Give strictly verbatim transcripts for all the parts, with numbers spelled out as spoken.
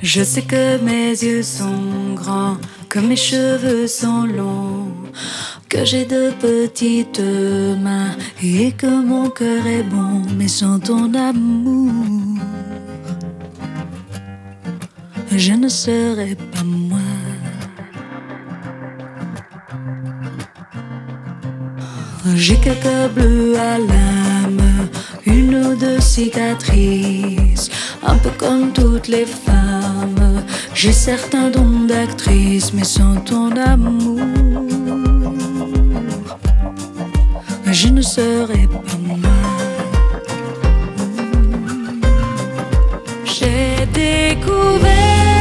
Je sais que mes yeux sont grands, que mes cheveux sont longs, que j'ai de petites mains et que mon cœur est bon, mais sans ton amour, je ne serai pas moi. J'ai quelques bleus à l'âme, une ou deux cicatrices, un peu comme toutes les femmes. J'ai certains dons d'actrice, mais sans ton amour, je ne serai pas moi. J'ai découvert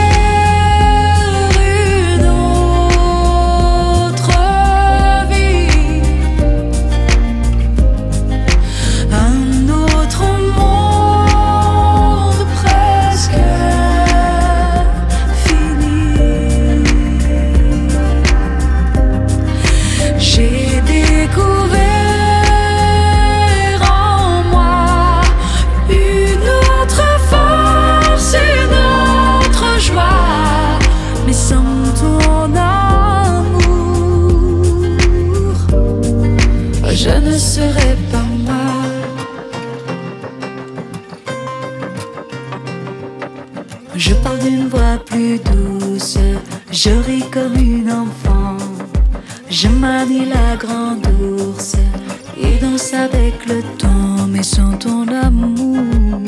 je ne serai pas moi. Je parle d'une voix plus douce, je ris comme une enfant, je manie la grande ours et danse avec le temps, mais sans ton amour,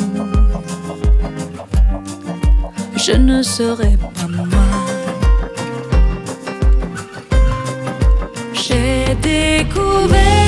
je ne serai pas moi. J'ai découvert